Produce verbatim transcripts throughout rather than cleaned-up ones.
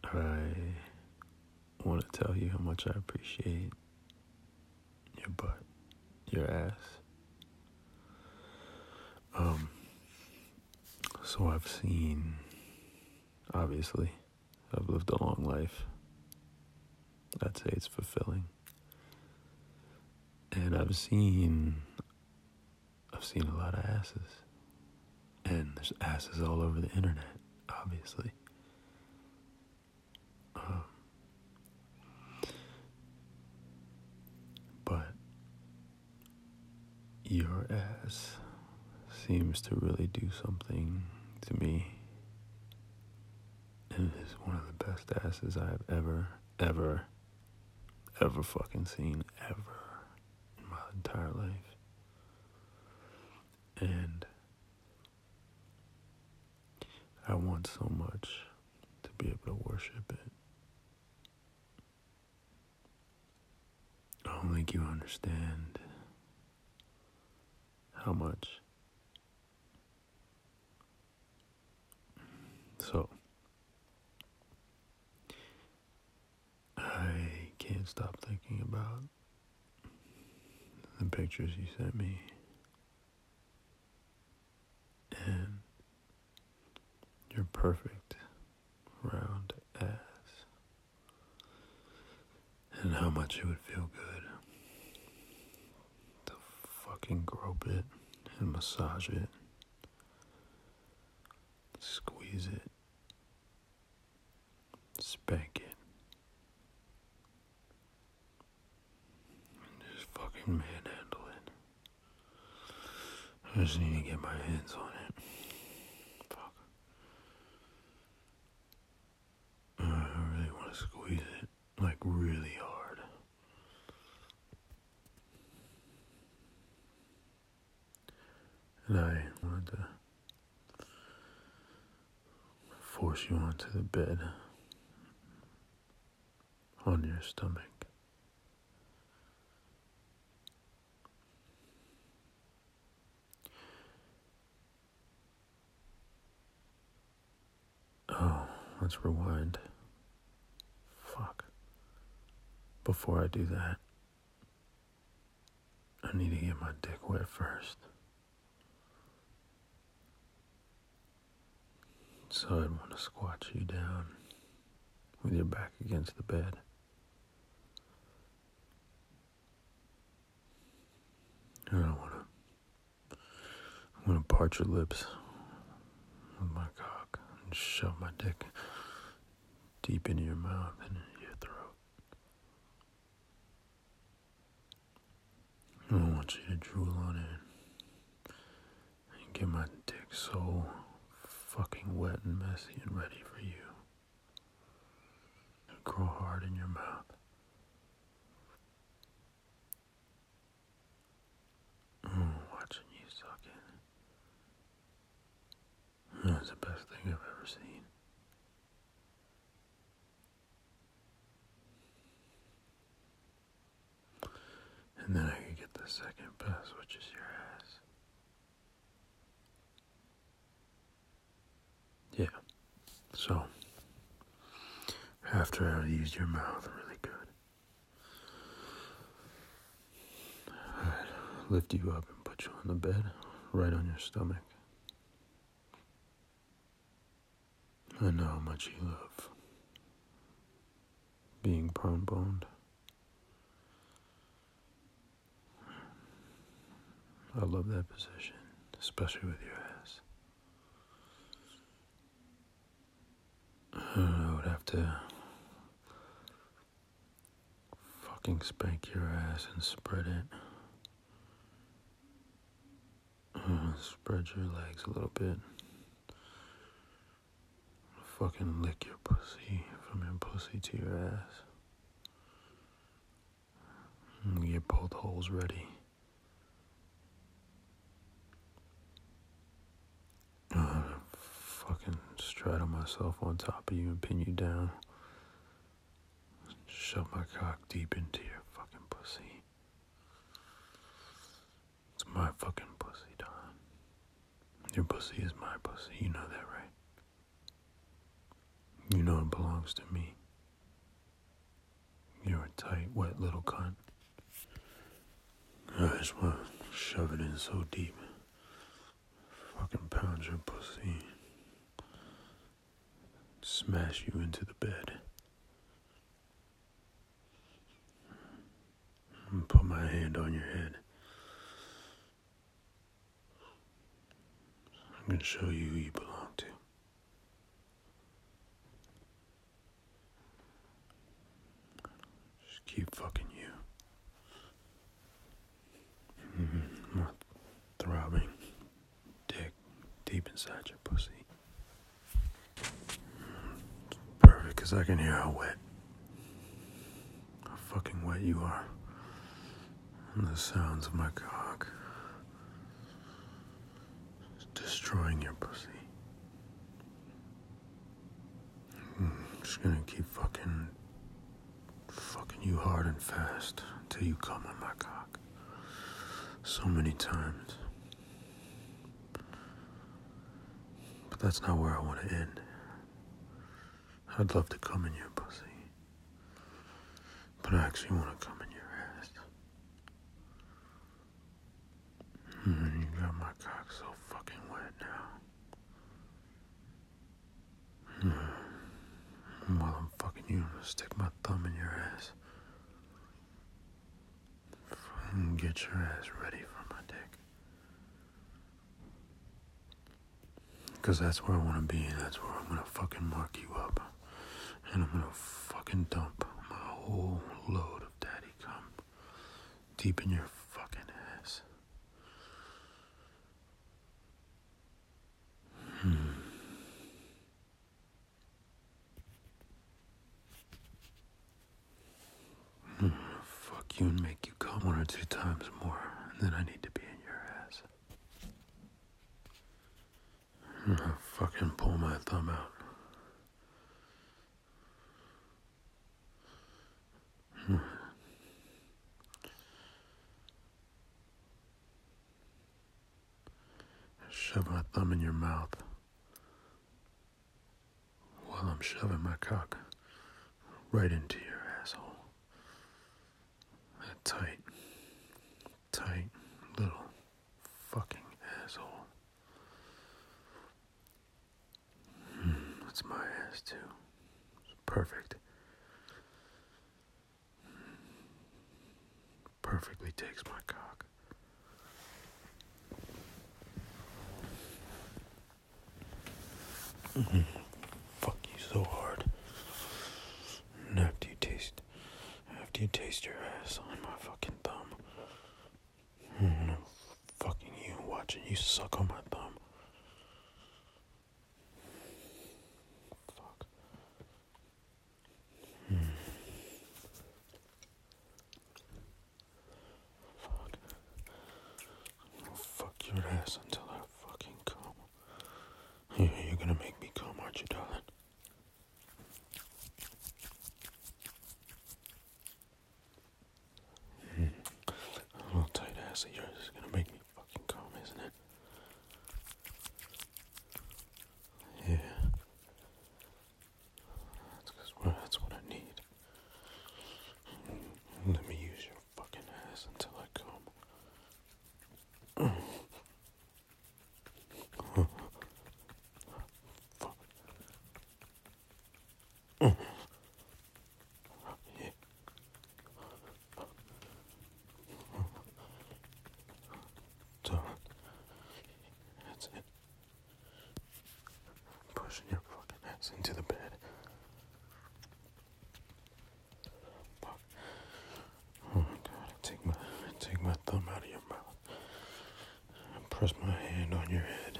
I want to tell you how much I appreciate your butt, your ass. Um, so I've seen, obviously, I've lived a long life. I'd say it's fulfilling. And I've seen, I've seen a lot of asses. And there's asses all over the internet, obviously. Um, but your ass seems to really do something to me. And it is one of the best asses I've ever, ever, ever fucking seen, ever, in my entire life. And I want so much to be able to worship it. I don't think you understand how much. So, I can't stop thinking about the pictures you sent me. And your perfect round ass. And how much it would feel good to fucking grope it and massage it, squeeze it, spank it, and just fucking manhandle it. I just need to get my hands on it. Fuck. I really want to squeeze it, like really hard. And I wanted to force you onto the bed on your stomach. Oh, let's rewind. Fuck. Before I do that, I need to get my dick wet first. So I'd want to squat you down with your back against the bed. And I want to, I want to part your lips with my cock and shove my dick deep into your mouth and into your throat. And I want you to drool on it and get my dick so fucking wet and messy and ready for you. Grow hard in your mouth. Oh, watching you suck it. That's the best thing I've ever seen. And then I could get the second best, which is your ass. Yeah. So, after I used your mouth really good, I'd lift you up and put you on the bed, right on your stomach. I know how much you love being prone boned. I love that position, especially with your ass. I would have to fucking spank your ass and spread it. Uh, spread your legs a little bit. Fucking lick your pussy from your pussy to your ass. And get both holes ready. Uh, fucking straddle myself on top of you and pin you down. Shove my cock deep into your fucking pussy. It's my fucking pussy, Don. Your pussy is my pussy. You know that, right? You know it belongs to me. You're a tight, wet little cunt. I just want to shove it in so deep. Fucking pound your pussy. Smash you into the bed. And put my hand on your head. I'm gonna show you who you belong to. Just keep fucking you. Mm-hmm. My throbbing dick deep inside your pussy. Perfect, because I can hear how wet, how fucking wet you are. And the sounds of my cock destroying your pussy. I'm just gonna keep fucking, fucking you hard and fast until you come on my cock. So many times. But that's not where I want to end. I'd love to come in your pussy. But I actually want to come in your ass. And you got my cock so fucking wet now. And while I'm fucking you, I'm gonna stick my thumb in your ass. And get your ass ready for my dick. Because that's where I want to be, and that's where I'm gonna fucking mark you up. And I'm gonna fucking dump my whole load of daddy cum deep in your fucking ass. Hmm. Hmm. Fuck you and make you come one or two times more, and then I need to be in your ass. And I'll fucking pull my thumb out. Hmm. Shove my thumb in your mouth while I'm shoving my cock right into your asshole. That tight, tight little fucking asshole. Mm, that's my ass too. It's perfect. Perfectly takes my cock. Mm-hmm. Fuck you so hard. And after you taste, after you taste your ass on my fucking thumb, and I'm fucking you, watching you suck on my thumb. Fuck. Mm. Fuck. I'll fuck your ass until I fucking come. Yeah, you're gonna make me come, aren't you, darling? Mm. A little tight ass of yours is gonna make me fucking come, isn't it? Yeah. That's, cause well, that's what I need. Let me use your fucking ass until I come. Fuck. Yeah. Done. That's it. Pushing your fucking ass into the bed. Fuck. Oh my god, I take my I take my thumb out of your mouth and press my hand on your head.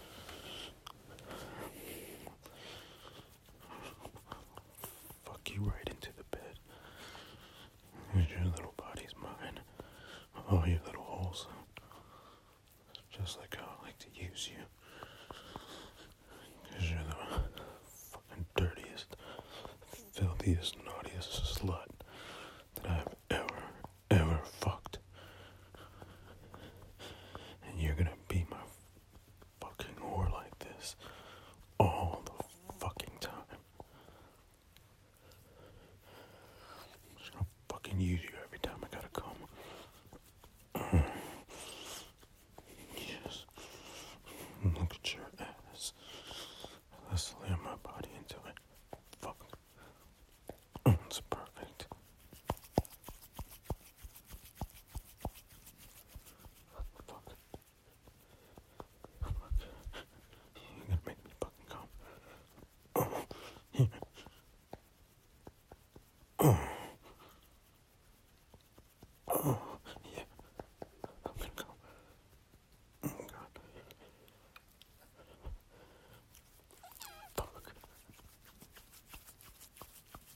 Fuck you right into the bed. Cause your little body's mine. All your little holes. Just like how I like to use you. Cause you're the fucking dirtiest, filthiest, naughtiest slut that I've ever, ever fucked. And you're gonna be my fucking whore like this all the fucking time.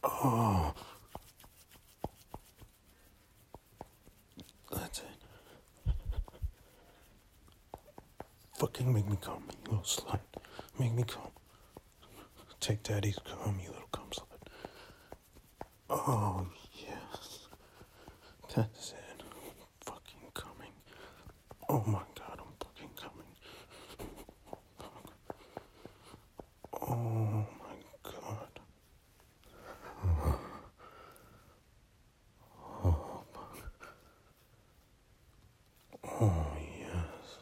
Oh. That's it. Fucking make me come, you little slut. Make me come. Take daddy's cum, you little cum slut. Oh, yes. That's it. Fucking coming. Oh my god, I'm fucking coming. Oh my god. Oh, oh yes.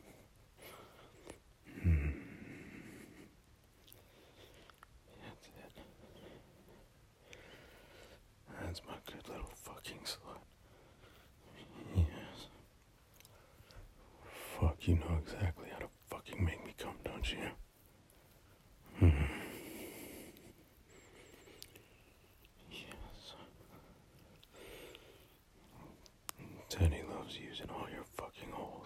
Hmm. That's it. That's my good little fucking slut. Yes. Fuck, you know exactly how to fucking make me come, don't you? Hmm. Yes. Teddy loves using all your fucking holes.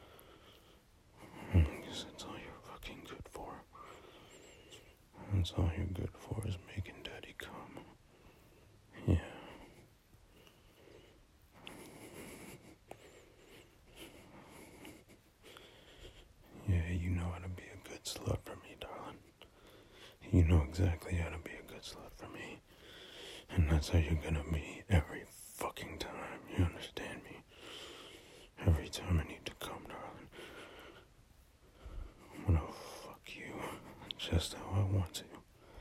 Because that's all you're fucking good for. That's all you're good for is making daddy come. Yeah. Yeah, you know how to be a good slut for me, darling. You know exactly how to be a good slut for me. And that's how you're gonna be every fucking time. You understand me? Every time I need to come, darling, I'm gonna fuck you just how I want to.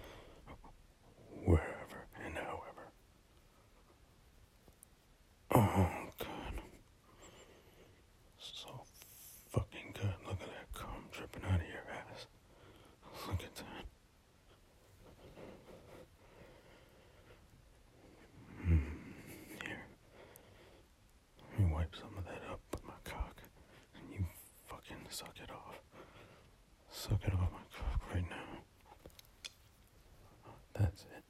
Wherever and however. Oh, God. So fucking good. Look at that cum dripping out of your ass. Look at that. Mm. Here. Let me wipe some of that up with my cock. And you fucking suck it off. Suck it off my cock right now. That's it.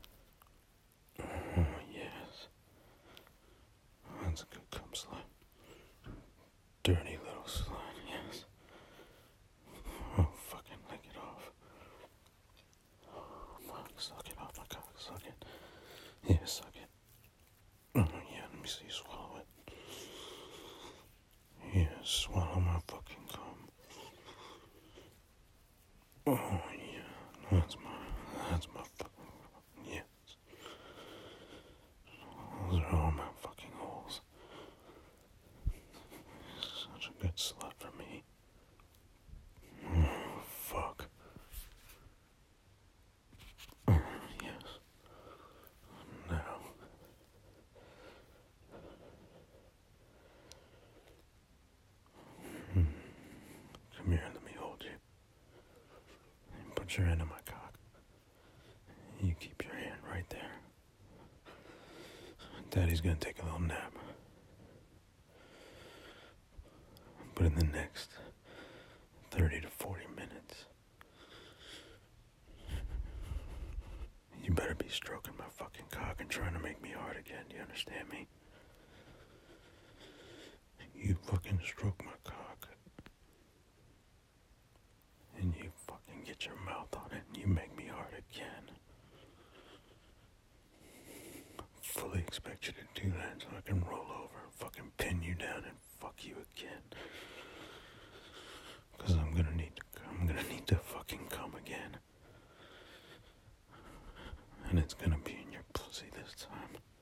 Oh, yes. That's a good cum slut. Dirty little slut, yes. Oh, fucking lick it off. Oh, fuck, suck it off my cock, suck it. Yeah, suck it. Oh, yeah, let me see you swallow it. Yeah, swallow my fucking cum. Oh, yeah, that's my, that's my fucking, yes. Those are all my fucking holes. Such a good slut for me. Oh, fuck. Oh, yes. Now. Hmm. Come here, let me hold you. Put your hand on my cock. You keep your hand right there. Daddy's gonna take a little nap. But in the next thirty to forty minutes, you better be stroking my fucking cock and trying to make me hard again. Do you understand me? You fucking stroke my cock. And you fucking get your mouth on it and you make me hard again. I fully expect you to do that so I can roll over and fucking pin you down and fuck you again. Cause I'm gonna need to, I'm gonna need to fucking come again. And it's gonna be in your pussy this time.